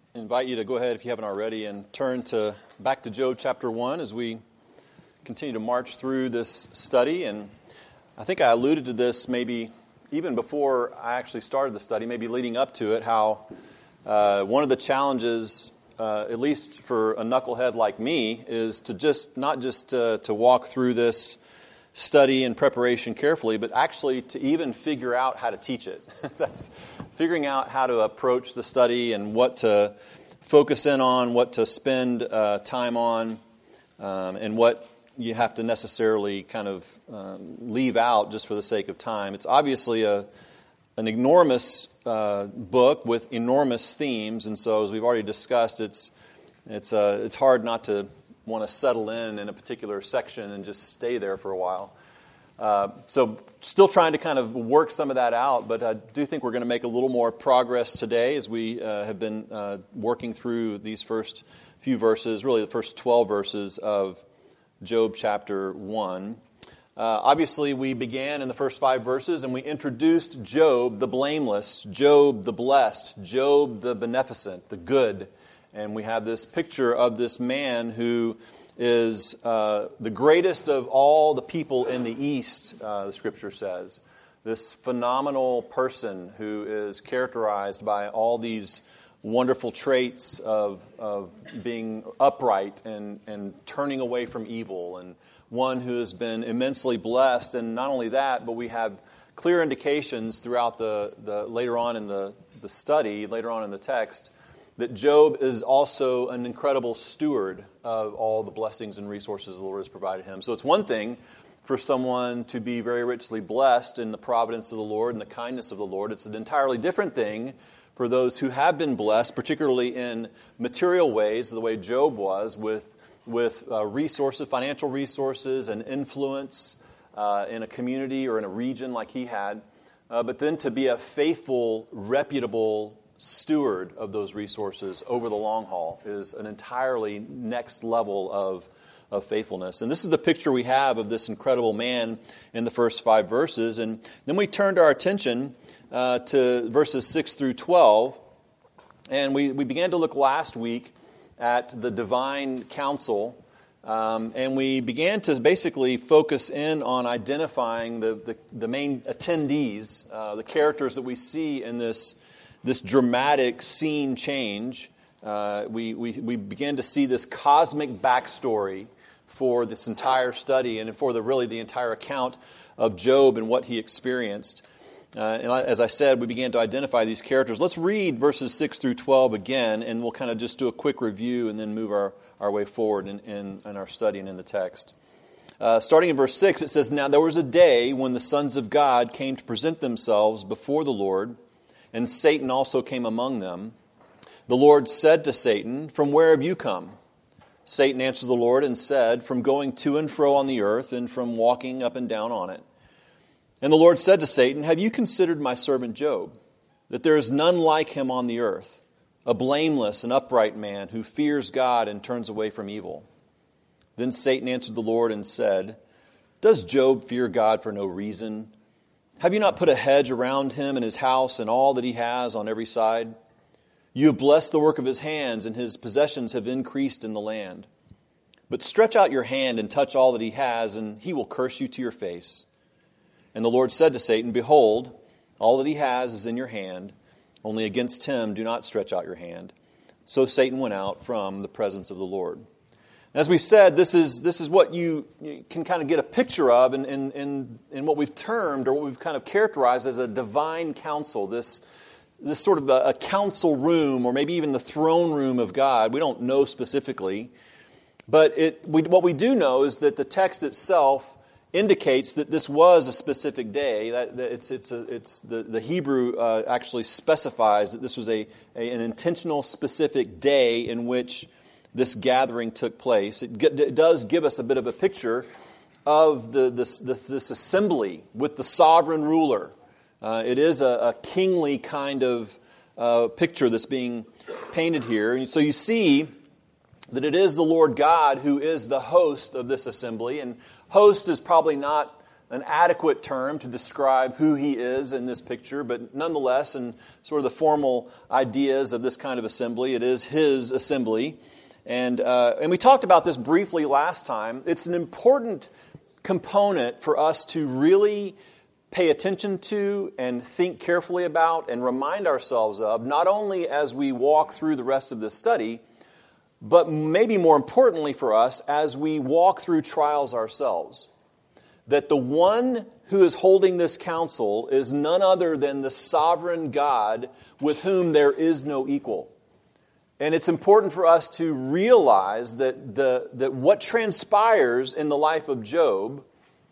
invite you to go ahead, if you haven't already, and turn back to Job chapter 1 as we continue to march through this study. And I think I alluded to this maybe even before I actually started the study, maybe leading up to it, how one of the challenges, at least for a knucklehead like me, is to just not just to walk through this study and preparation carefully, but actually to even figure out how to teach it. That's figuring out how to approach the study and what to focus in on, what to spend time on, and what you have to necessarily kind of leave out just for the sake of time. It's obviously an enormous book with enormous themes, and so as we've already discussed, it's hard not to want to settle in a particular section and just stay there for a while. So still trying to kind of work some of that out, but I do think we're going to make a little more progress today as we have been working through these first few verses, really the first 12 verses of Job chapter 1. Obviously, we began in the first 5 verses and we introduced Job the blameless, Job the blessed, Job the beneficent, the good. And we have this picture of this man who is the greatest of all the people in the East, the Scripture says. This phenomenal person who is characterized by all these wonderful traits of being upright and turning away from evil, and one who has been immensely blessed. And not only that, but we have clear indications throughout the later on in the study, later on in the text, that Job is also an incredible steward of all the blessings and resources the Lord has provided him. So it's one thing for someone to be very richly blessed in the providence of the Lord and the kindness of the Lord. It's an entirely different thing for those who have been blessed, particularly in material ways, the way Job was, with resources, financial resources and influence in a community or in a region like he had. But then to be a faithful, reputable steward of those resources over the long haul is an entirely next level of faithfulness. And this is the picture we have of this incredible man in the first 5 verses. And then we turned our attention to verses 6 through 12. And we began to look last week at the divine counsel. And we began to basically focus in on identifying the main attendees, the characters that we see in this dramatic scene change. We began to see this cosmic backstory for this entire study and for the entire account of Job and what he experienced. And as I said, we began to identify these characters. Let's read verses 6 through 12 again, and we'll kind of just do a quick review and then move our way forward in our study and in the text. Starting in verse 6, it says, "Now there was a day when the sons of God came to present themselves before the Lord, and Satan also came among them. The Lord said to Satan, 'From where have you come?' Satan answered the Lord and said, 'From going to and fro on the earth, and from walking up and down on it.' And the Lord said to Satan, 'Have you considered my servant Job, that there is none like him on the earth, a blameless and upright man who fears God and turns away from evil?' Then Satan answered the Lord and said, 'Does Job fear God for no reason? Have you not put a hedge around him and his house and all that he has on every side? You have blessed the work of his hands, and his possessions have increased in the land. But stretch out your hand and touch all that he has, and he will curse you to your face.' And the Lord said to Satan, 'Behold, all that he has is in your hand. Only against him do not stretch out your hand.' So Satan went out from the presence of the Lord." As we said, this is what you can kind of get a picture of in what we've termed, or what we've kind of characterized as a divine council, this sort of a council room, or maybe even the throne room of God. We don't know specifically, but what we do know is that the text itself indicates that this was a specific day. That the Hebrew actually specifies that this was an intentional, specific day in which this gathering took place. It does give us a bit of a picture of this assembly with the sovereign ruler. It is a kingly kind of picture that's being painted here. And so you see that it is the Lord God who is the host of this assembly. And host is probably not an adequate term to describe who he is in this picture, but nonetheless, in sort of the formal ideas of this kind of assembly, it is his assembly. And we talked about this briefly last time. It's an important component for us to really pay attention to and think carefully about and remind ourselves of, not only as we walk through the rest of this study, but maybe more importantly for us as we walk through trials ourselves. That the one who is holding this council is none other than the sovereign God with whom there is no equal. And it's important for us to realize that what transpires in the life of Job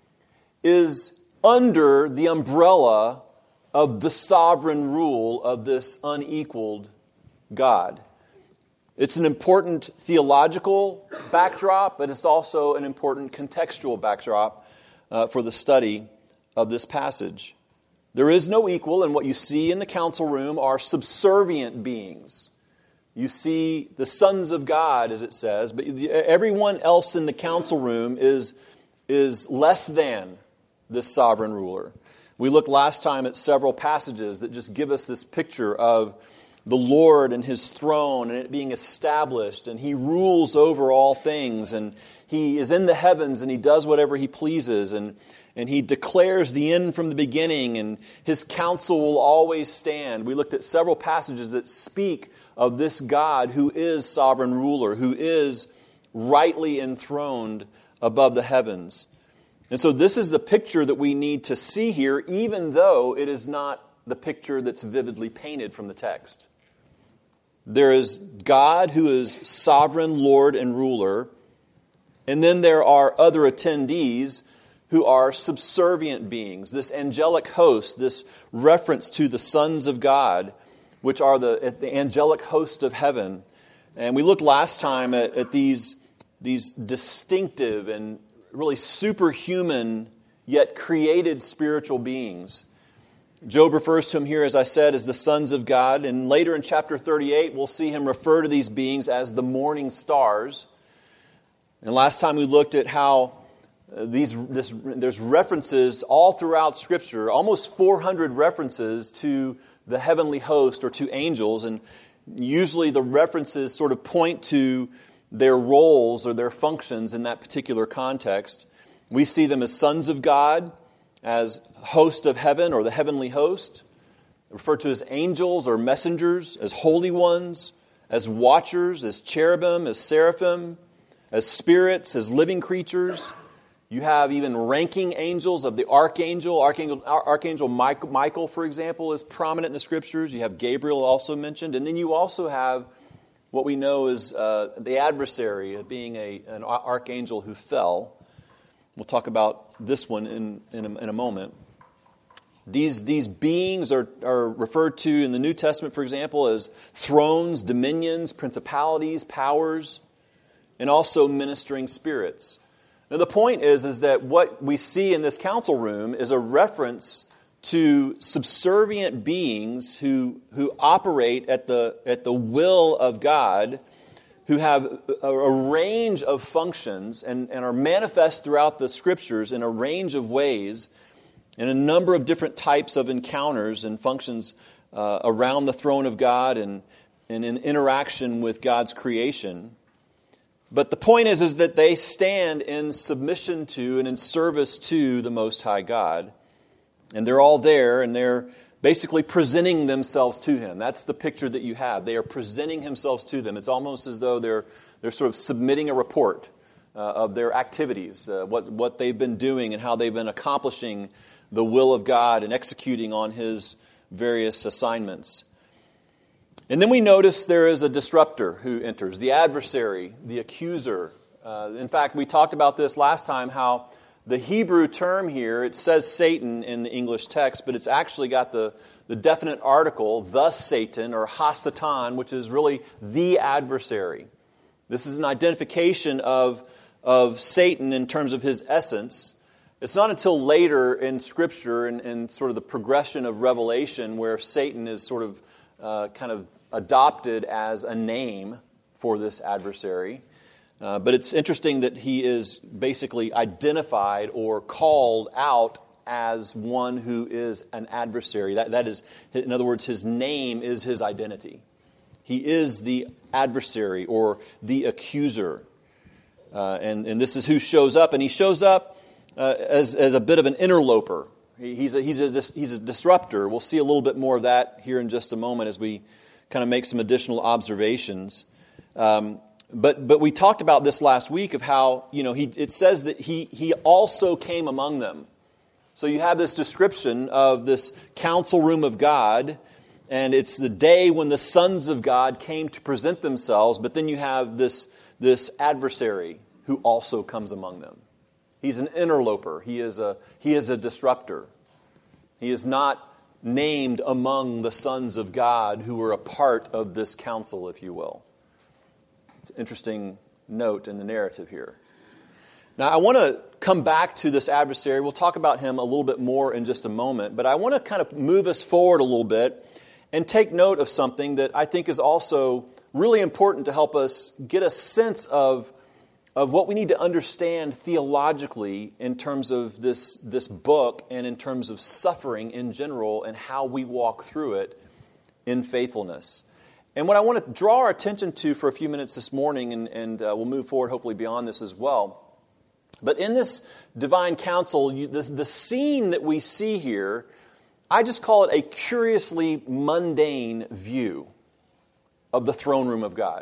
is under the umbrella of the sovereign rule of this unequaled God. It's an important theological backdrop, but it's also an important contextual backdrop for the study of this passage. There is no equal, and what you see in the council room are subservient beings. You see the sons of God, as it says, but everyone else in the council room is less than this sovereign ruler. We looked last time at several passages that just give us this picture of the Lord and His throne and it being established, and He rules over all things, and He is in the heavens and He does whatever He pleases, and He declares the end from the beginning, and His counsel will always stand. We looked at several passages that speak of this God who is sovereign ruler, who is rightly enthroned above the heavens. And so this is the picture that we need to see here, even though it is not the picture that's vividly painted from the text. There is God who is sovereign Lord and ruler, and then there are other attendees who are subservient beings, this angelic host, this reference to the sons of God, which are the angelic host of heaven. And we looked last time at these distinctive and really superhuman yet created spiritual beings. Job refers to them here, as I said, as the sons of God. And later in chapter 38, we'll see him refer to these beings as the morning stars. And last time we looked at how there's references all throughout Scripture, almost 400 references to the heavenly host or to angels. And usually the references sort of point to their roles or their functions in that particular context. We see them as sons of God, as host of heaven or the heavenly host, referred to as angels or messengers, as holy ones, as watchers, as cherubim, as seraphim, as spirits, as living creatures. You have even ranking angels of the archangel. Archangel Michael, for example, is prominent in the Scriptures. You have Gabriel also mentioned. And then you also have what we know is the adversary, being an archangel who fell. We'll talk about this one in a moment. These beings are referred to in the New Testament, for example, as thrones, dominions, principalities, powers, and also ministering spirits. Now the point is that what we see in this council room is a reference to subservient beings who operate at the will of God, who have a range of functions and are manifest throughout the Scriptures in a range of ways, in a number of different types of encounters and functions around the throne of God and in interaction with God's creation. But the point is that they stand in submission to and in service to the Most High God. And they're all there, and they're basically presenting themselves to Him. That's the picture that you have. They are presenting themselves to them. It's almost as though they're sort of submitting a report of their activities, what they've been doing and how they've been accomplishing the will of God and executing on His various assignments. And then we notice there is a disruptor who enters, the adversary, the accuser. In fact, we talked about this last time, how the Hebrew term here, it says Satan in the English text, but it's actually got the definite article, the Satan, or ha-satan, which is really the adversary. This is an identification of Satan in terms of his essence. It's not until later in Scripture and sort of the progression of Revelation where Satan is sort of kind of adopted as a name for this adversary. But it's interesting that he is basically identified or called out as one who is an adversary. That is, in other words, his name is his identity. He is the adversary or the accuser. And this is who shows up. And he shows up as a bit of an interloper. He's a disruptor. We'll see a little bit more of that here in just a moment as we kind of make some additional observations. But we talked about this last week of how, it says that he also came among them. So you have this description of this council room of God, and it's the day when the sons of God came to present themselves, but then you have this adversary who also comes among them. He's an interloper. He is a disruptor. He is not named among the sons of God who were a part of this council, if you will. It's an interesting note in the narrative here. Now, I want to come back to this adversary. We'll talk about him a little bit more in just a moment, but I want to kind of move us forward a little bit and take note of something that I think is also really important to help us get a sense of what we need to understand theologically in terms of this book and in terms of suffering in general and how we walk through it in faithfulness. And what I want to draw our attention to for a few minutes this morning, and we'll move forward hopefully beyond this as well. But in this divine council, the scene that we see here, I just call it a curiously mundane view of the throne room of God.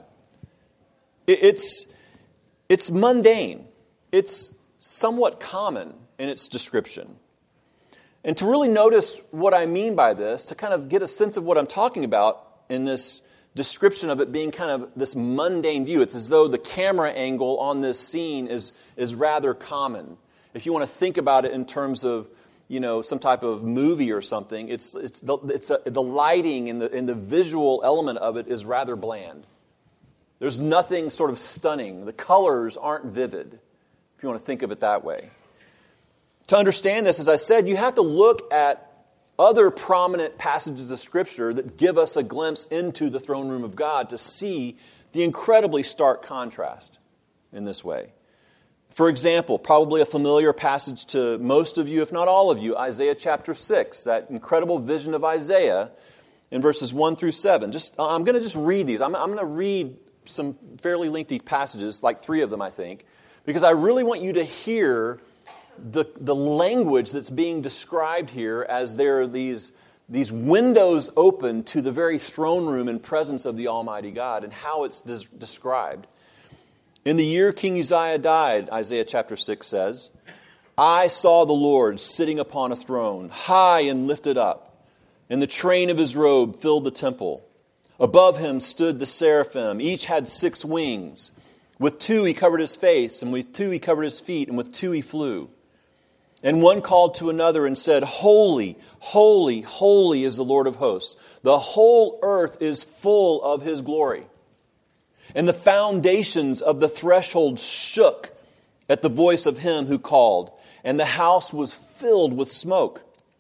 It's mundane. It's somewhat common in its description. And to really notice what I mean by this, to kind of get a sense of what I'm talking about in this description of it being kind of this mundane view. It's as though the camera angle on this scene is rather common. If you want to think about it in terms of, some type of movie or something, the lighting and the visual element of it is rather bland. There's nothing sort of stunning. The colors aren't vivid, if you want to think of it that way. To understand this, as I said, you have to look at other prominent passages of Scripture that give us a glimpse into the throne room of God to see the incredibly stark contrast in this way. For example, probably a familiar passage to most of you, if not all of you, Isaiah chapter 6, that incredible vision of Isaiah in verses 1 through 7. I'm going to just read these. I'm going to read some fairly lengthy passages, like 3 of them, I think, because I really want you to hear the language that's being described here as there are these windows open to the very throne room and presence of the Almighty God and how it's described. In the year King Uzziah died, Isaiah chapter 6 says, I saw the Lord sitting upon a throne, high and lifted up, and the train of his robe filled the temple. Above him stood the seraphim. Each had 6 wings. With 2 he covered his face, and with 2 he covered his feet, and with 2 he flew. And one called to another and said, Holy, holy, holy is the Lord of hosts. The whole earth is full of his glory. And the foundations of the threshold shook at the voice of him who called, and the house was filled with smoke.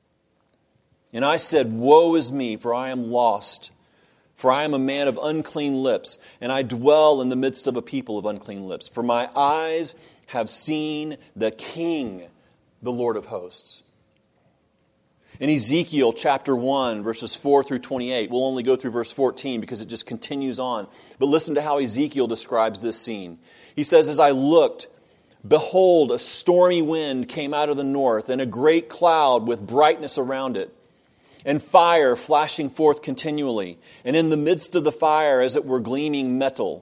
And I said, Woe is me, for I am lost. For I am a man of unclean lips, and I dwell in the midst of a people of unclean lips. For my eyes have seen the King, the Lord of hosts. In Ezekiel chapter 1, verses 4 through 28, we'll only go through verse 14 because it just continues on. But listen to how Ezekiel describes this scene. He says, As I looked, behold, a stormy wind came out of the north, and a great cloud with brightness around it, and fire flashing forth continually, and in the midst of the fire, as it were, gleaming metal.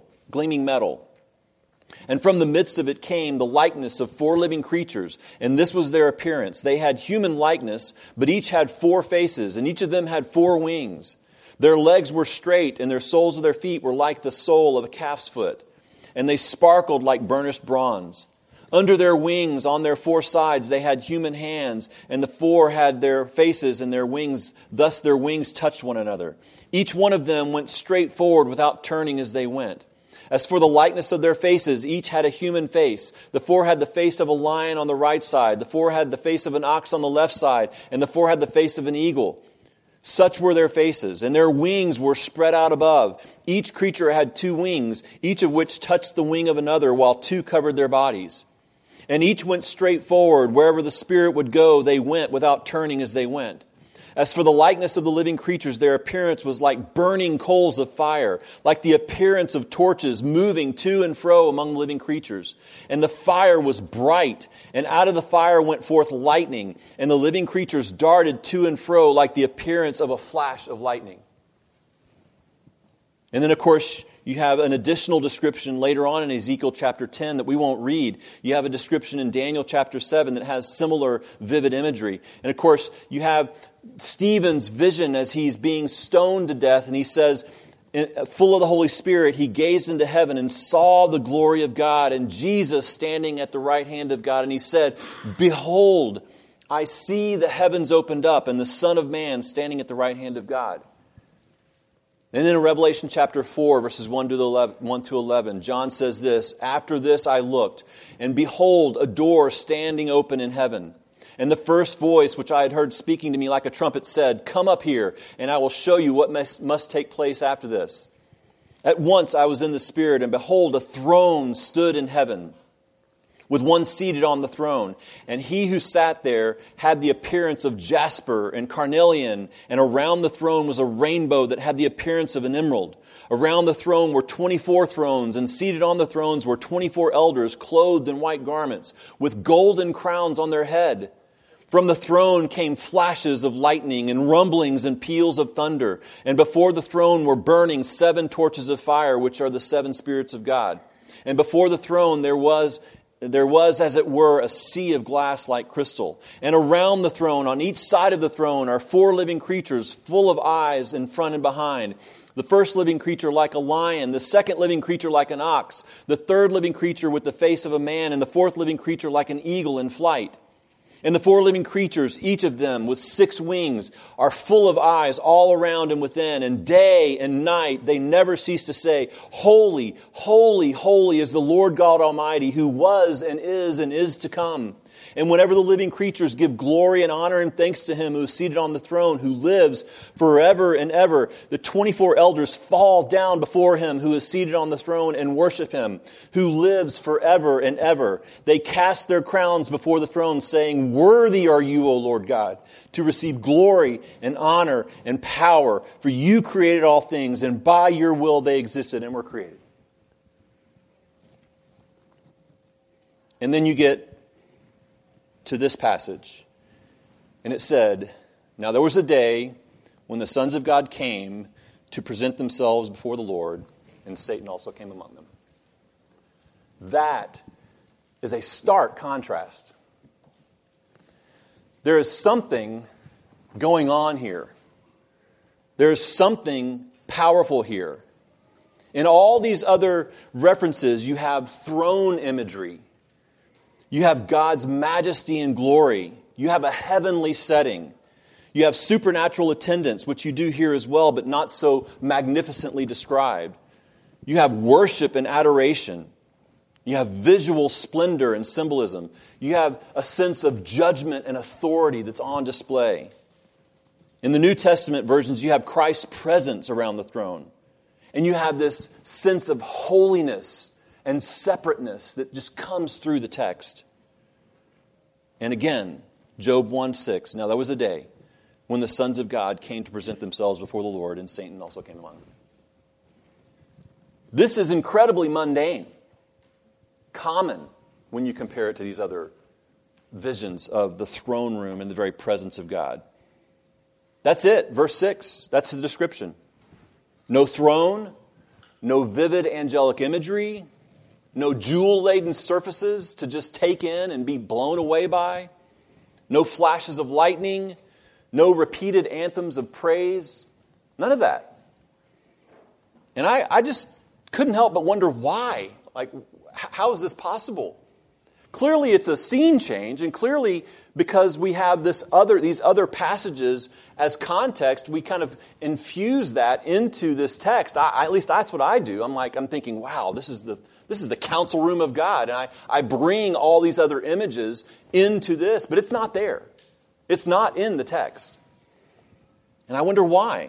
And from the midst of it came the likeness of 4 living creatures, and this was their appearance. They had human likeness, but each had 4 faces, and each of them had 4 wings. Their legs were straight, and their soles of their feet were like the sole of a calf's foot, and they sparkled like burnished bronze. Under their wings, on their 4 sides, they had human hands, and the 4 had their faces and their wings. Thus their wings touched one another. Each one of them went straight forward without turning as they went. As for the likeness of their faces, each had a human face. The 4 had the face of a lion on the right side. The 4 had the face of an ox on the left side. And the 4 had the face of an eagle. Such were their faces, and their wings were spread out above. Each creature had 2 wings, each of which touched the wing of another, while 2 covered their bodies. And each went straight forward. Wherever the Spirit would go, they went without turning as they went. As for the likeness of the living creatures, their appearance was like burning coals of fire, like the appearance of torches moving to and fro among the living creatures. And the fire was bright, and out of the fire went forth lightning, and the living creatures darted to and fro like the appearance of a flash of lightning. And then, of course, you have an additional description later on in Ezekiel chapter 10 that we won't read. You have a description in Daniel chapter 7 that has similar vivid imagery. And of course, you have Stephen's vision as he's being stoned to death, and he says, full of the Holy Spirit, he gazed into heaven and saw the glory of God and Jesus standing at the right hand of God. And he said, "Behold, I see the heavens opened up and the Son of Man standing at the right hand of God." And then in Revelation chapter 4, verses 1 to 11, John says this, "After this I looked, and behold, a door standing open in heaven. And the first voice which I had heard speaking to me like a trumpet said, 'Come up here, and I will show you what must take place after this.' At once I was in the Spirit, and behold, a throne stood in heaven, with one seated on the throne. And he who sat there had the appearance of jasper and carnelian, and around the throne was a rainbow that had the appearance of an emerald. Around the throne were 24 thrones, and seated on the thrones were 24 elders, clothed in white garments, with golden crowns on their head. From the throne came flashes of lightning and rumblings and peals of thunder. And before the throne were burning 7 torches of fire, which are the 7 spirits of God. And before the throne there was, as it were, a sea of glass like crystal. And around the throne, on each side of the throne, are 4 living creatures full of eyes in front and behind. The first living creature like a lion, the second living creature like an ox, the third living creature with the face of a man, and the fourth living creature like an eagle in flight. And the 4 living creatures, each of them with 6 wings, are full of eyes all around and within. And day and night they never cease to say, 'Holy, holy, holy is the Lord God Almighty, who was and is to come.' And whenever the living creatures give glory and honor and thanks to Him who is seated on the throne, who lives forever and ever, the 24 elders fall down before Him who is seated on the throne and worship Him, who lives forever and ever. They cast their crowns before the throne, saying, 'Worthy are you, O Lord God, to receive glory and honor and power, for you created all things, and by your will they existed and were created.'" And then you get to this passage, and it said, "Now there was a day when the sons of God came to present themselves before the Lord, and Satan also came among them." That is a stark contrast. There is something going on here. There is something powerful here. In all these other references, you have throne imagery. You have God's majesty and glory. You have a heavenly setting. You have supernatural attendance, which you do here as well, but not so magnificently described. You have worship and adoration. You have visual splendor and symbolism. You have a sense of judgment and authority that's on display. In the New Testament versions, you have Christ's presence around the throne. And you have this sense of holiness and separateness that just comes through the text. And again, Job 1:6, "Now there was a day when the sons of God came to present themselves before the Lord, and Satan also came among them." This is incredibly mundane, common when you compare it to these other visions of the throne room and the very presence of God. That's it, verse 6. That's the description. No throne, no vivid angelic imagery, no jewel-laden surfaces to just take in and be blown away by. No flashes of lightning. No repeated anthems of praise. None of that. And I just couldn't help but wonder why. Like, how is this possible? Clearly it's a scene change, and clearly because we have these other passages as context, we kind of infuse that into this text. At least that's what I do. I'm thinking, wow, this is the council room of God, and I bring all these other images into this, but it's not there. It's not in the text. And I wonder why.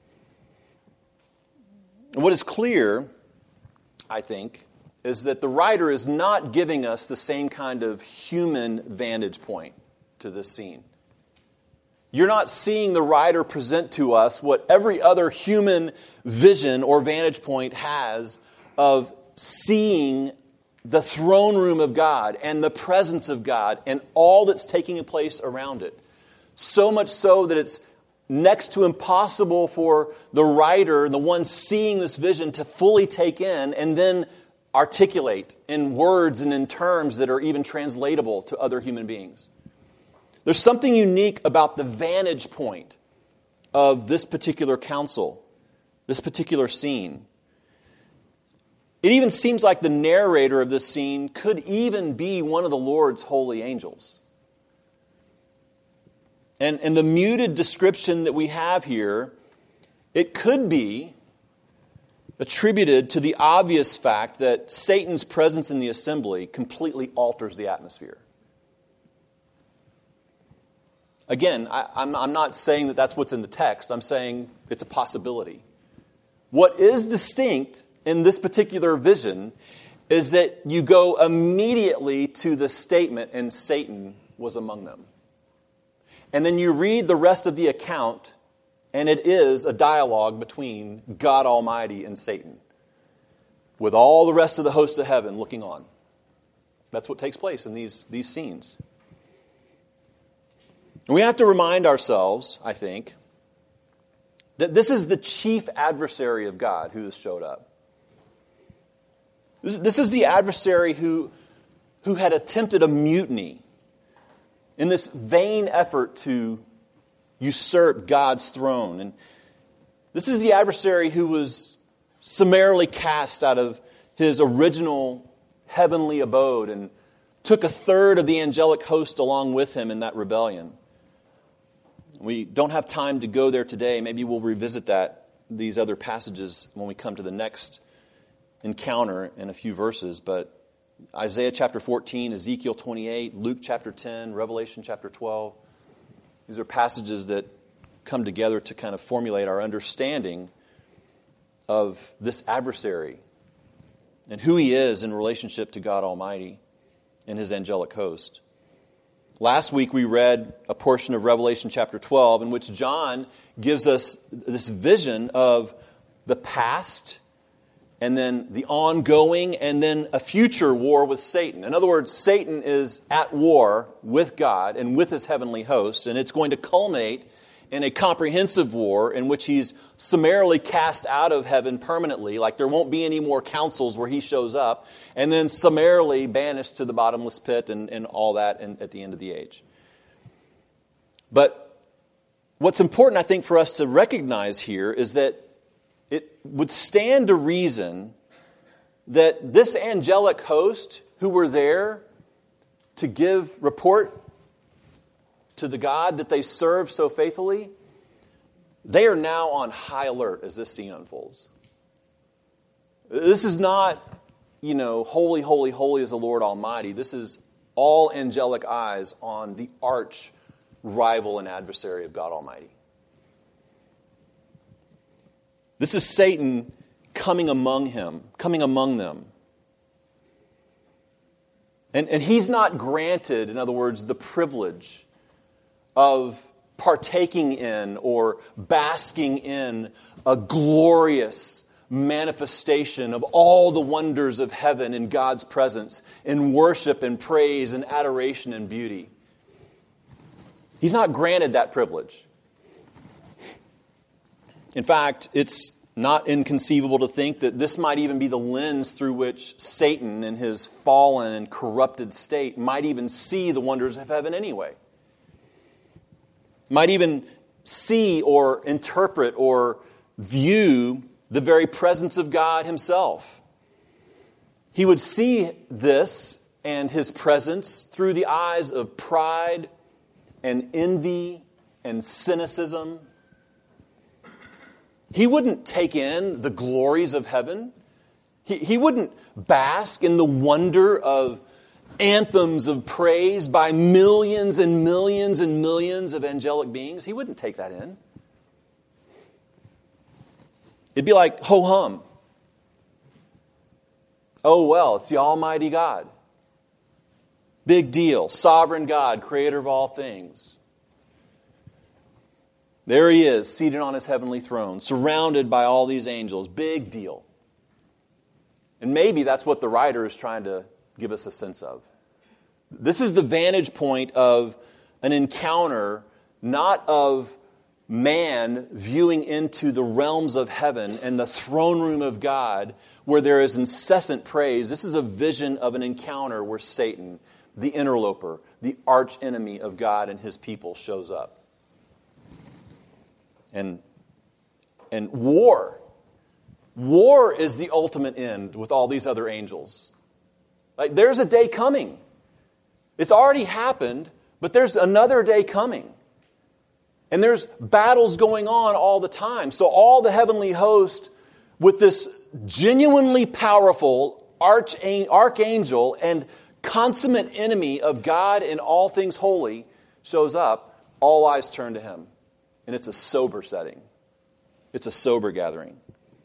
And what is clear, I think, is that the writer is not giving us the same kind of human vantage point to this scene. You're not seeing the writer present to us what every other human vision or vantage point has of seeing the throne room of God and the presence of God and all that's taking place around it. So much so that it's next to impossible for the writer, the one seeing this vision, to fully take in and then articulate in words and in terms that are even translatable to other human beings. There's something unique about the vantage point of this particular council, this particular scene. It even seems like the narrator of this scene could even be one of the Lord's holy angels. And the muted description that we have here, it could be attributed to the obvious fact that Satan's presence in the assembly completely alters the atmosphere. Again, I'm not saying that that's what's in the text. I'm saying it's a possibility. What is distinct in this particular vision is that you go immediately to the statement, and Satan was among them. And then you read the rest of the account, and it is a dialogue between God Almighty and Satan, with all the rest of the host of heaven looking on. That's what takes place in these scenes. And we have to remind ourselves, I think, that this is the chief adversary of God who has showed up. This is the adversary who had attempted a mutiny in this vain effort to usurp God's throne. And this is the adversary who was summarily cast out of his original heavenly abode and took a third of the angelic host along with him in that rebellion. We don't have time to go there today. Maybe we'll revisit these other passages when we come to the next encounter in a few verses. But Isaiah chapter 14, Ezekiel 28, Luke chapter 10, Revelation chapter 12. These are passages that come together to kind of formulate our understanding of this adversary and who he is in relationship to God Almighty and his angelic host. Last week we read a portion of Revelation chapter 12 in which John gives us this vision of the past and then the ongoing and then a future war with Satan. In other words, Satan is at war with God and with his heavenly host, and it's going to culminate in a comprehensive war in which he's summarily cast out of heaven permanently, like there won't be any more councils where he shows up, and then summarily banished to the bottomless pit and all that at the end of the age. But what's important, I think, for us to recognize here is that it would stand to reason that this angelic host who were there to give report to the God that they serve so faithfully, they are now on high alert as this scene unfolds. This is not, holy, holy, holy is the Lord Almighty. This is all angelic eyes on the arch rival and adversary of God Almighty. This is Satan coming among them. And he's not granted, in other words, the privilege of partaking in or basking in a glorious manifestation of all the wonders of heaven in God's presence, in worship and praise and adoration and beauty. He's not granted that privilege. In fact, it's not inconceivable to think that this might even be the lens through which Satan in his fallen and corrupted state might even see the wonders of heaven anyway. Might even see or interpret or view the very presence of God himself. He would see this and his presence through the eyes of pride and envy and cynicism. He wouldn't take in the glories of heaven. He wouldn't bask in the wonder of anthems of praise by millions and millions and millions of angelic beings. He wouldn't take that in. It'd be like ho-hum. Oh, well, it's the Almighty God. Big deal. Sovereign God, creator of all things. There he is, seated on his heavenly throne, surrounded by all these angels. Big deal. And maybe that's what the writer is trying to give us a sense of. This is the vantage point of an encounter, not of man viewing into the realms of heaven and the throne room of God where there is incessant praise. This is a vision of an encounter where Satan, the interloper, the arch enemy of God and his people, shows up. And war is the ultimate end with all these other angels. Like, there's a day coming. It's already happened, but there's another day coming. And there's battles going on all the time. So all the heavenly host with this genuinely powerful archangel and consummate enemy of God and all things holy shows up, all eyes turn to him. And it's a sober setting. It's a sober gathering.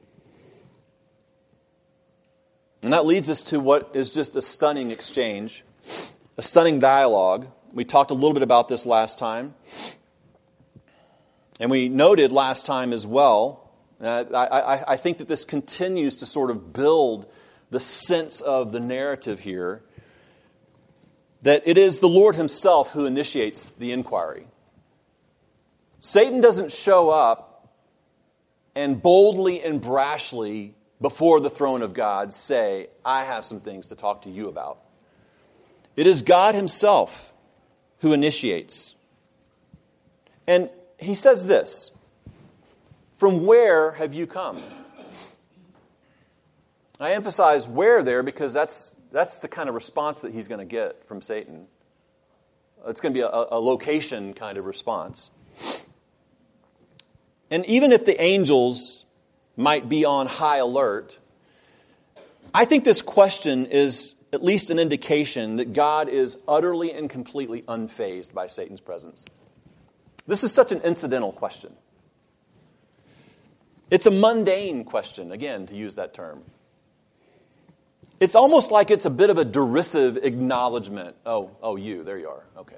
And that leads us to what is just a stunning exchange, a stunning dialogue. We talked a little bit about this last time. And we noted last time as well, I think that this continues to sort of build the sense of the narrative here, that it is the Lord himself who initiates the inquiry. Satan doesn't show up and boldly and brashly before the throne of God say, I have some things to talk to you about. It is God himself who initiates. And he says this, from where have you come? I emphasize where there because that's the kind of response that he's going to get from Satan. It's going to be a location kind of response. And even if the angels might be on high alert, I think this question is at least an indication that God is utterly and completely unfazed by Satan's presence. This is such an incidental question. It's a mundane question, again, to use that term. It's almost like it's a bit of a derisive acknowledgement. Oh, you, there you are. Okay.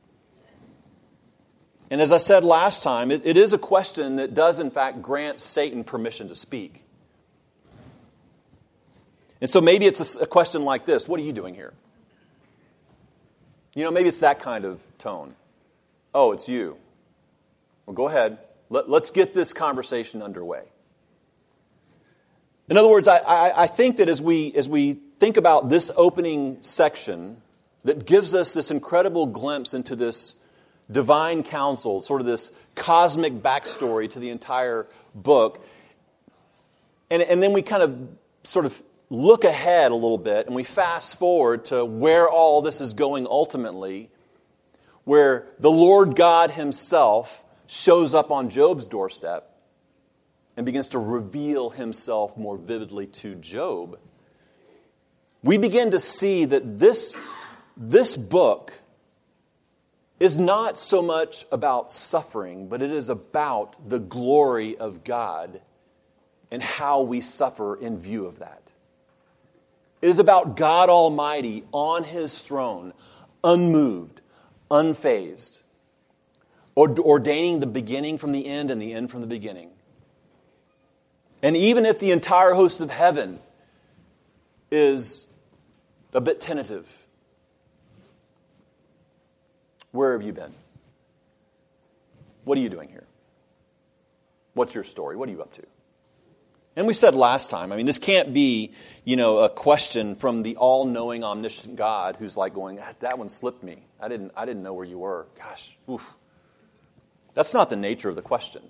And as I said last time, it is a question that does, in fact, grant Satan permission to speak. And so maybe it's a question like this. What are you doing here? You know, maybe it's that kind of tone. Oh, it's you. Well, go ahead. Let's get this conversation underway. In other words, I think that as we think about this opening section that gives us this incredible glimpse into this divine counsel, sort of this cosmic backstory to the entire book, and then we kind of sort of look ahead a little bit and we fast forward to where all this is going ultimately, where the Lord God himself shows up on Job's doorstep and begins to reveal himself more vividly to Job, we begin to see that this book is not so much about suffering, but it is about the glory of God and how we suffer in view of that. It is about God Almighty on his throne, unmoved, unfazed, ordaining the beginning from the end and the end from the beginning. And even if the entire host of heaven is a bit tentative, where have you been? What are you doing here? What's your story? What are you up to? And we said last time, I mean, this can't be, a question from the all-knowing, omniscient God who's like going, that one slipped me. I didn't know where you were. Gosh, oof. That's not the nature of the question.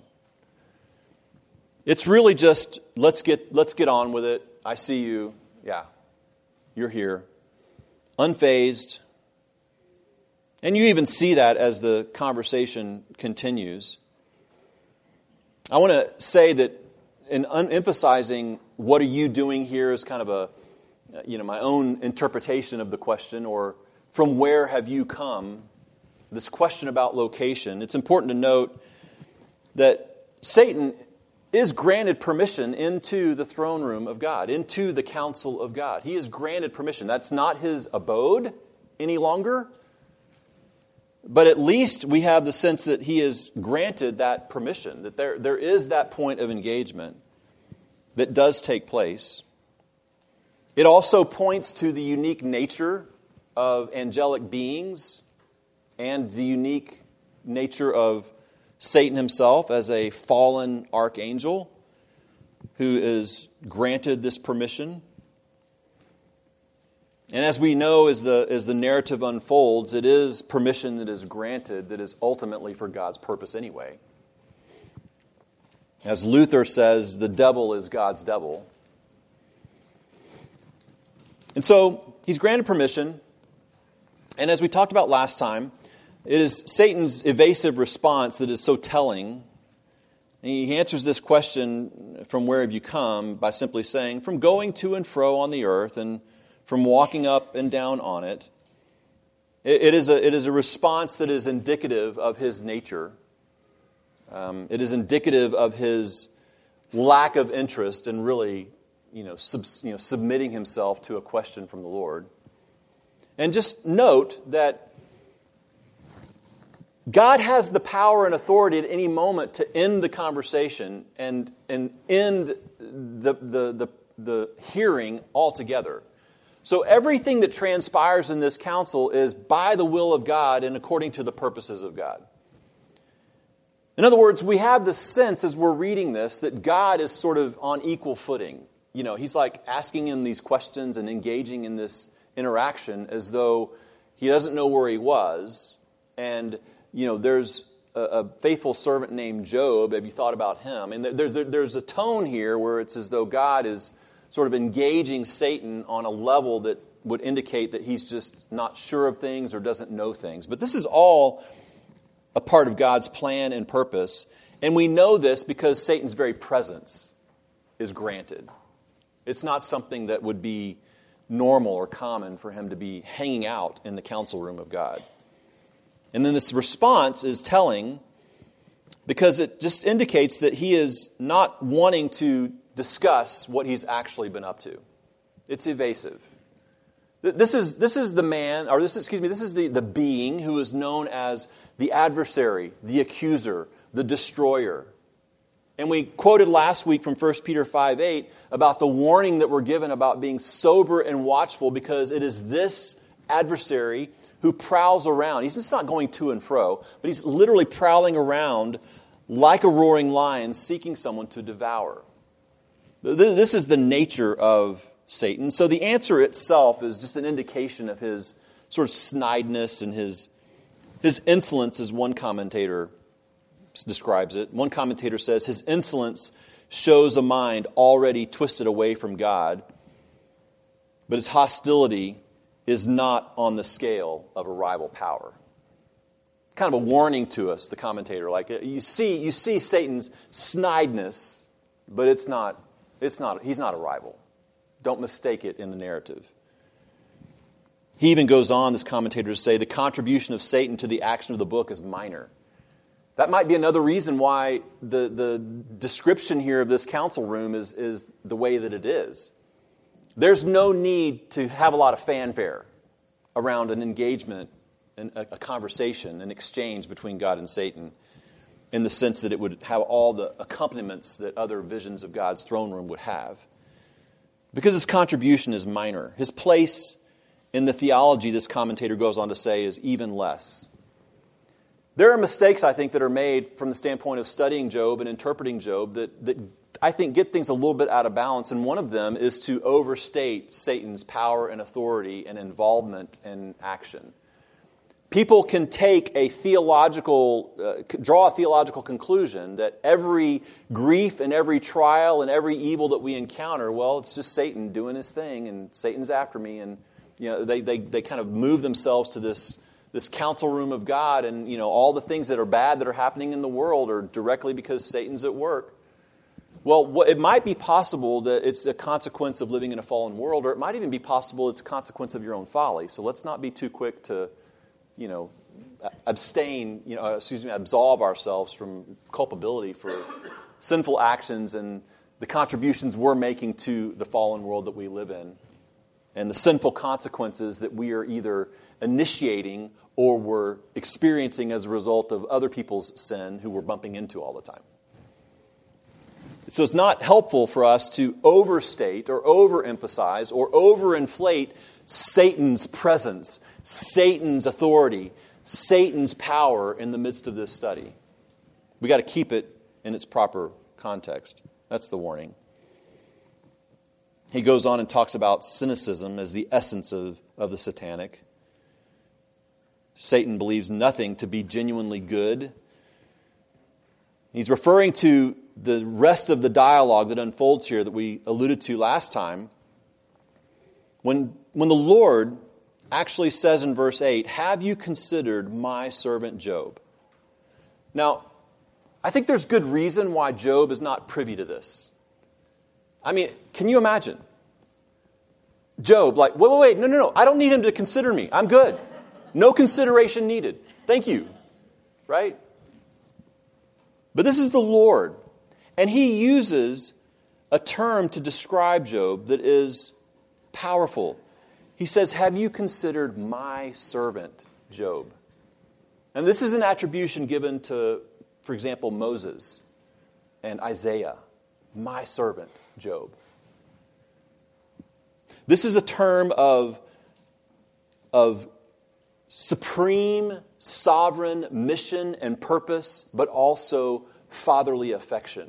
It's really just, let's get on with it. I see you. Yeah, you're here. Unfazed. And you even see that as the conversation continues. I want to say that in emphasizing what are you doing here is kind of my own interpretation of the question, or from where have you come, this question about location. It's important to note that Satan is granted permission into the throne room of God, into the counsel of God. He is granted permission. That's not his abode any longer, but at least we have the sense that he is granted that permission, that there is that point of engagement that does take place. It also points to the unique nature of angelic beings and the unique nature of Satan himself as a fallen archangel who is granted this permission. And as we know, as the narrative unfolds, it is permission that is granted that is ultimately for God's purpose anyway. As Luther says, the devil is God's devil. And so he's granted permission. And as we talked about last time, it is Satan's evasive response that is so telling. And he answers this question, from where have you come, by simply saying, from going to and fro on the earth and from walking up and down on it. It is a response that is indicative of his nature. It is indicative of his lack of interest in really, submitting himself to a question from the Lord. And just note that God has the power and authority at any moment to end the conversation and end the hearing altogether. So everything that transpires in this council is by the will of God and according to the purposes of God. In other words, we have the sense as we're reading this that God is sort of on equal footing. He's like asking him these questions and engaging in this interaction as though he doesn't know where he was. And, there's a faithful servant named Job. Have you thought about him? And there's a tone here where it's as though God is sort of engaging Satan on a level that would indicate that he's just not sure of things or doesn't know things. But this is all a part of God's plan and purpose. And we know this because Satan's very presence is granted. It's not something that would be normal or common for him to be hanging out in the council room of God. And then this response is telling because it just indicates that he is not wanting to discuss what he's actually been up to. It's evasive. This is the man, or this is the being who is known as the adversary, the accuser, the destroyer. And we quoted last week from 1 Peter 5:8 about the warning that we're given about being sober and watchful because it is this adversary who prowls around. He's just not going to and fro, but he's literally prowling around like a roaring lion seeking someone to devour. This is the nature of Satan. So the answer itself is just an indication of his sort of snideness and his insolence, as one commentator describes it. One commentator says his insolence shows a mind already twisted away from God, but his hostility is not on the scale of a rival power. Kind of a warning to us, the commentator. Like you see Satan's snideness, but he's not a rival. Don't mistake it in the narrative. He even goes on, this commentator, to say the contribution of Satan to the action of the book is minor. That might be another reason why the description here of this council room is the way that it is. There's no need to have a lot of fanfare around an engagement, a conversation, an exchange between God and Satan, in the sense that it would have all the accompaniments that other visions of God's throne room would have. Because his contribution is minor. His place in the theology, this commentator goes on to say, is even less. There are mistakes, I think, that are made from the standpoint of studying Job and interpreting Job that I think get things a little bit out of balance. And one of them is to overstate Satan's power and authority and involvement in action. People can take a draw a theological conclusion that every grief and every trial and every evil that we encounter, well, it's just Satan doing his thing and Satan's after me. And they kind of move themselves to this council room of God, and all the things that are bad that are happening in the world are directly because Satan's at work. Well, it might be possible that it's a consequence of living in a fallen world, or it might even be possible it's a consequence of your own folly. So let's not be too quick to, absolve ourselves from culpability for sinful actions and the contributions we're making to the fallen world that we live in, and the sinful consequences that we are either initiating or we're experiencing as a result of other people's sin who we're bumping into all the time. So it's not helpful for us to overstate or overemphasize or overinflate Satan's presence, Satan's authority, Satan's power in the midst of this study. We got to keep it in its proper context. That's the warning. He goes on and talks about cynicism as the essence of the satanic. Satan believes nothing to be genuinely good. He's referring to the rest of the dialogue that unfolds here that we alluded to last time. When the Lord actually says in verse 8, "Have you considered my servant Job?" Now, I think there's good reason why Job is not privy to this. I mean, can you imagine? Job, like, wait, no, I don't need him to consider me. I'm good. No consideration needed. Thank you. Right? But this is the Lord. And he uses a term to describe Job that is powerful. He says, "Have you considered my servant Job?" And this is an attribution given to, for example, Moses and Isaiah. My servant Job. This is a term of supreme, sovereign mission and purpose, but also fatherly affection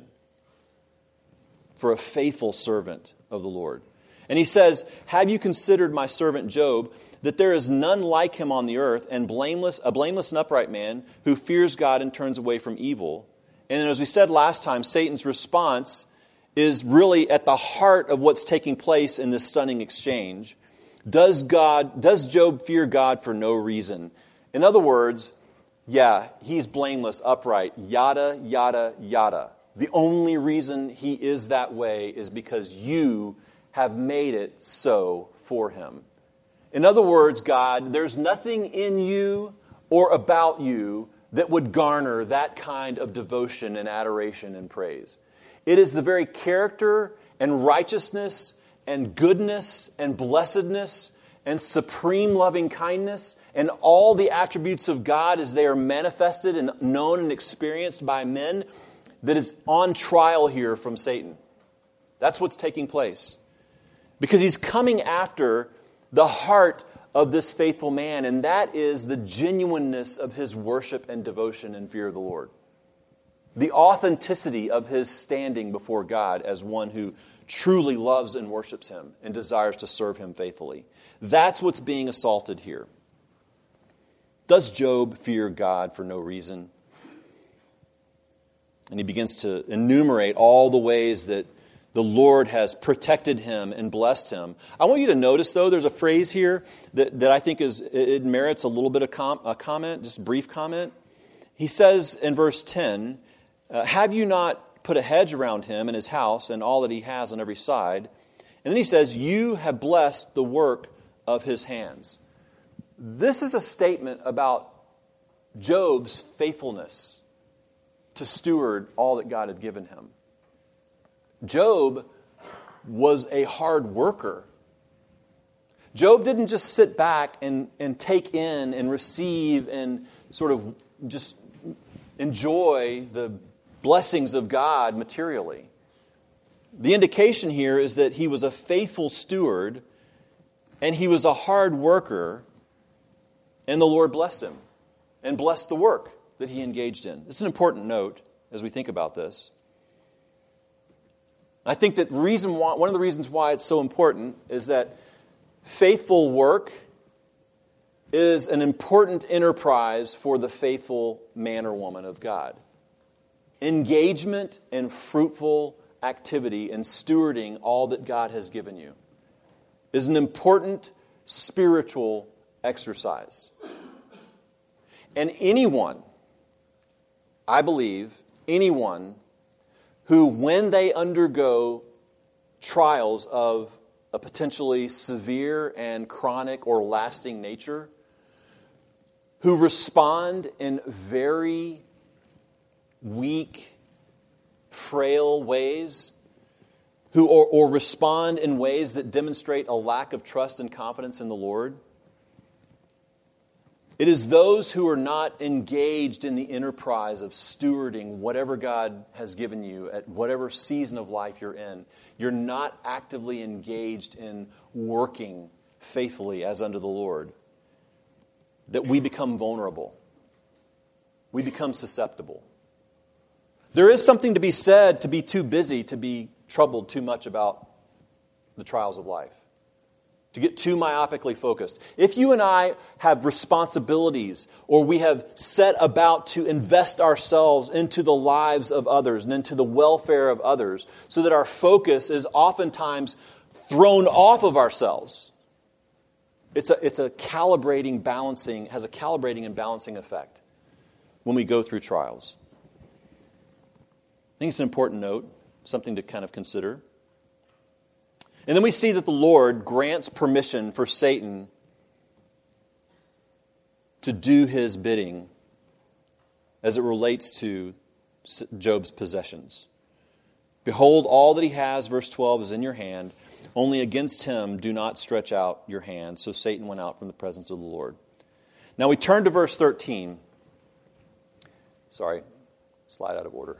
for a faithful servant of the Lord. And he says, "Have you considered my servant Job, that there is none like him on the earth, and a blameless and upright man who fears God and turns away from evil?" And then, as we said last time, Satan's response is really at the heart of what's taking place in this stunning exchange. Does Job fear God for no reason? In other words, yeah, he's blameless, upright, yada, yada, yada. The only reason he is that way is because you have made it so for him. In other words, God, there's nothing in you or about you that would garner that kind of devotion and adoration and praise. It is the very character and righteousness and goodness and blessedness and supreme loving kindness and all the attributes of God as they are manifested and known and experienced by men that is on trial here from Satan. That's what's taking place. Because he's coming after the heart of this faithful man, and that is the genuineness of his worship and devotion and fear of the Lord. The authenticity of his standing before God as one who truly loves and worships him and desires to serve him faithfully. That's what's being assaulted here. Does Job fear God for no reason? And he begins to enumerate all the ways that the Lord has protected him and blessed him. I want you to notice, though, there's a phrase here that I think it merits a little bit of a comment, just a brief comment. He says in verse 10, "Have you not put a hedge around him and his house and all that he has on every side?" And then he says, "You have blessed the work of his hands." This is a statement about Job's faithfulness to steward all that God had given him. Job was a hard worker. Job didn't just sit back and take in and receive and sort of just enjoy the blessings of God materially. The indication here is that he was a faithful steward and he was a hard worker, and the Lord blessed him and blessed the work that he engaged in. It's an important note as we think about this. I think that one of the reasons why it's so important is that faithful work is an important enterprise for the faithful man or woman of God. Engagement and fruitful activity in stewarding all that God has given you is an important spiritual exercise. And anyone, I believe, anyone who, when they undergo trials of a potentially severe and chronic or lasting nature, who respond in very weak, frail ways, or respond in ways that demonstrate a lack of trust and confidence in the Lord. It is those who are not engaged in the enterprise of stewarding whatever God has given you at whatever season of life you're in. You're not actively engaged in working faithfully as unto the Lord, that we become vulnerable. We become susceptible. There is something to be said to be too busy to be troubled too much about the trials of life, to get too myopically focused. If you and I have responsibilities, or we have set about to invest ourselves into the lives of others and into the welfare of others, so that our focus is oftentimes thrown off of ourselves, it's a calibrating, balancing, has a calibrating and balancing effect when we go through trials. I think it's an important note, something to kind of consider. And then we see that the Lord grants permission for Satan to do his bidding as it relates to Job's possessions. Behold, all that he has, verse 12, is in your hand. Only against him do not stretch out your hand. So Satan went out from the presence of the Lord. Now we turn to verse 13. Sorry, slide out of order.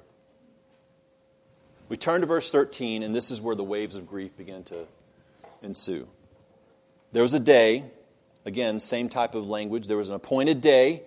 We turn to verse 13, and this is where the waves of grief begin to ensue. There was a day, again, same type of language. There was an appointed day.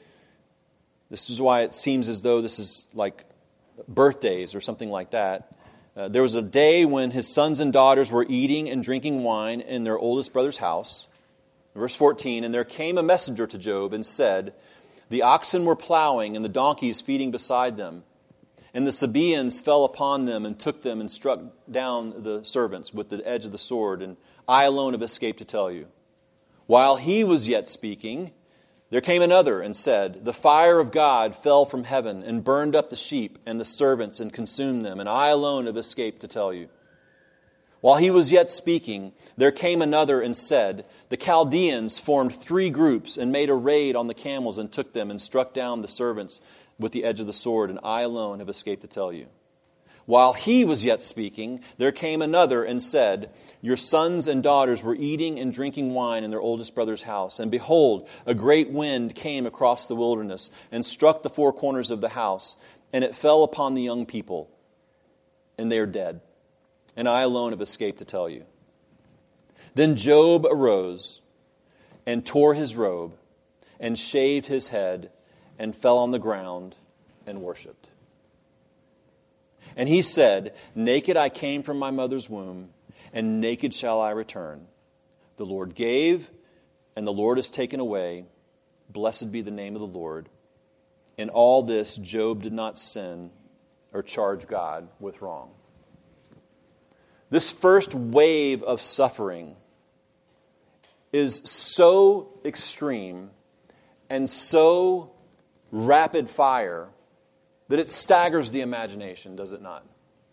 This is why it seems as though this is like birthdays or something like that. There was a day when his sons and daughters were eating and drinking wine in their oldest brother's house. Verse 14, and there came a messenger to Job and said, the oxen were plowing and the donkeys feeding beside them. And the Sabaeans fell upon them and took them and struck down the servants with the edge of the sword, and I alone have escaped to tell you. While he was yet speaking, there came another and said, the fire of God fell from heaven and burned up the sheep and the servants and consumed them, and I alone have escaped to tell you. While he was yet speaking, there came another and said, the Chaldeans formed 3 groups and made a raid on the camels and took them and struck down the servants with the edge of the sword, and I alone have escaped to tell you. While he was yet speaking, there came another and said, your sons and daughters were eating and drinking wine in their oldest brother's house, and behold, a great wind came across the wilderness and struck the 4 corners of the house, and it fell upon the young people, and they are dead. And I alone have escaped to tell you. Then Job arose and tore his robe and shaved his head and fell on the ground and worshipped. And he said, naked I came from my mother's womb, and naked shall I return. The Lord gave, and the Lord has taken away. Blessed be the name of the Lord. In all this, Job did not sin or charge God with wrong. This first wave of suffering is so extreme and so rapid fire that it staggers the imagination, does it not?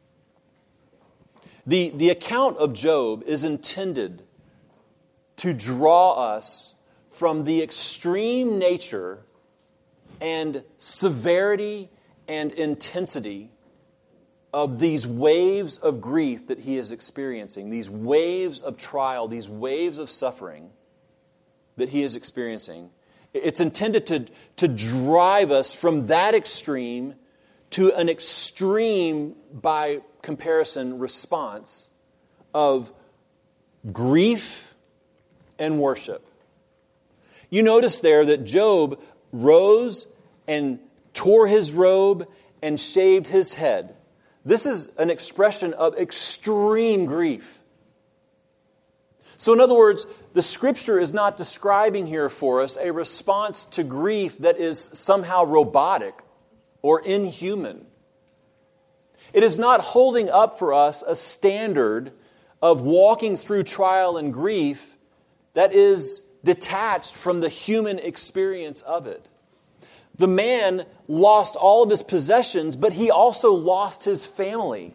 The account of Job is intended to draw us from the extreme nature and severity and intensity of these waves of grief that he is experiencing, these waves of trial, these waves of suffering that he is experiencing. It's intended to drive us from that extreme to an extreme, by comparison, response of grief and worship. You notice there that Job rose and tore his robe and shaved his head. This is an expression of extreme grief. So in other words, the Scripture is not describing here for us a response to grief that is somehow robotic or inhuman. It is not holding up for us a standard of walking through trial and grief that is detached from the human experience of it. The man lost all of his possessions, but he also lost his family.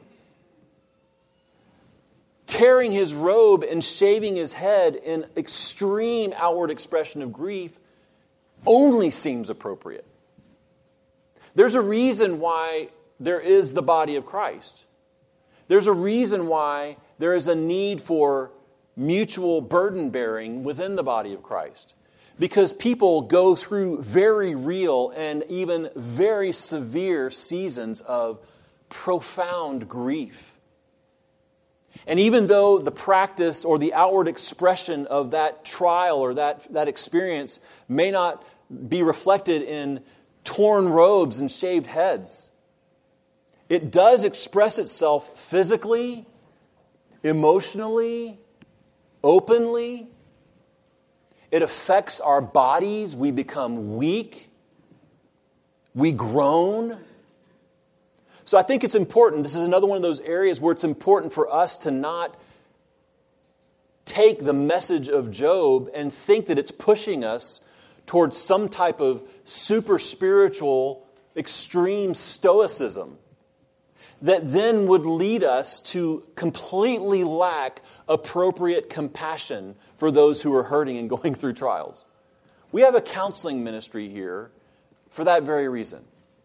Tearing his robe and shaving his head in extreme outward expression of grief only seems appropriate. There's a reason why there is the body of Christ. There's a reason why there is a need for mutual burden bearing within the body of Christ. Because people go through very real and even very severe seasons of profound grief. And even though the practice or the outward expression of that trial or that experience may not be reflected in torn robes and shaved heads, it does express itself physically, emotionally, openly. It affects our bodies. We become weak. We groan. So I think it's important. This is another one of those areas where it's important for us to not take the message of Job and think that it's pushing us towards some type of super spiritual, extreme stoicism that then would lead us to completely lack appropriate compassion for those who are hurting and going through trials. We have a counseling ministry here for that very reason.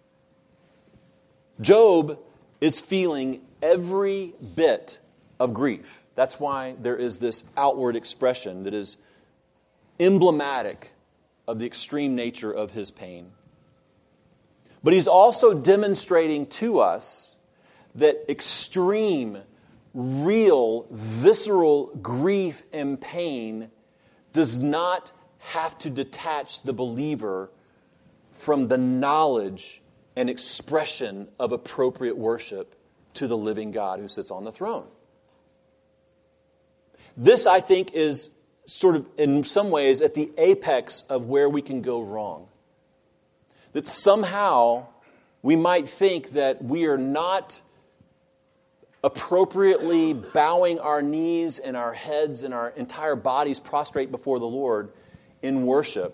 Job is feeling every bit of grief. That's why there is this outward expression that is emblematic of the extreme nature of his pain. But he's also demonstrating to us that extreme, real, visceral grief and pain does not have to detach the believer from the knowledge and expression of appropriate worship to the living God who sits on the throne. This, I think, is sort of, in some ways, at the apex of where we can go wrong. That somehow we might think that we are not appropriately bowing our knees and our heads and our entire bodies prostrate before the Lord in worship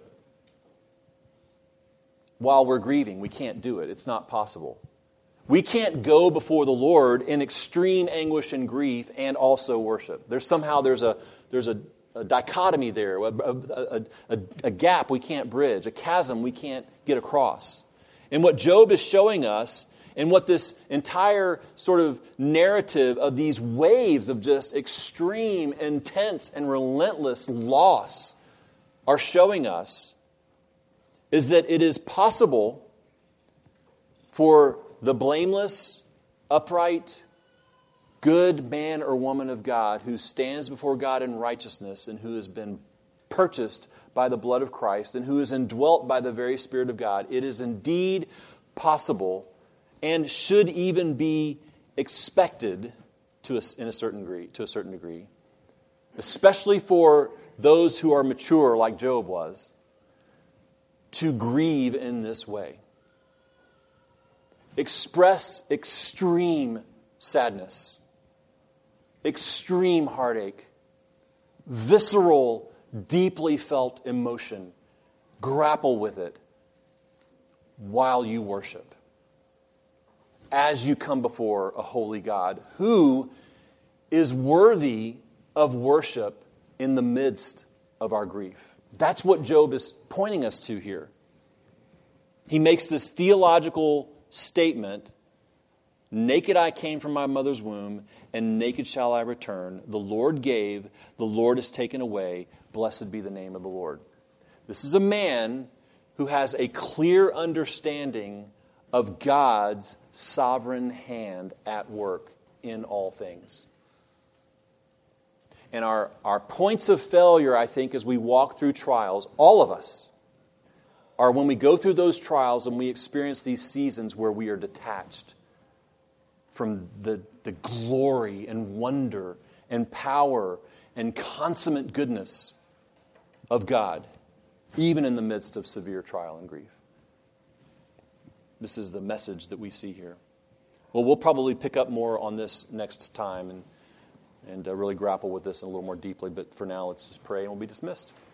while we're grieving. We can't do it. It's not possible. We can't go before the Lord in extreme anguish and grief and also worship. There's a dichotomy there, a gap we can't bridge, a chasm we can't get across. And what Job is showing us, and what this entire sort of narrative of these waves of just extreme, intense, and relentless loss are showing us, is that it is possible for the blameless, upright, good man or woman of God who stands before God in righteousness and who has been purchased by the blood of Christ and who is indwelt by the very Spirit of God. It is indeed possible and should even be expected to a certain degree, especially for those who are mature like Job was, to grieve in this way. Express extreme sadness, extreme heartache, visceral, deeply felt emotion. Grapple with it while you worship, as you come before a holy God who is worthy of worship in the midst of our grief. That's what Job is pointing us to here. He makes this theological statement: naked I came from my mother's womb, and naked shall I return. The Lord gave, the Lord has taken away. Blessed be the name of the Lord. This is a man who has a clear understanding of God's sovereign hand at work in all things. And our points of failure, I think, as we walk through trials, all of us, are when we go through those trials and we experience these seasons where we are detached from the glory and wonder and power and consummate goodness of God, even in the midst of severe trial and grief. This is the message that we see here. Well, we'll probably pick up more on this next time and really grapple with this a little more deeply. But for now, let's just pray and we'll be dismissed.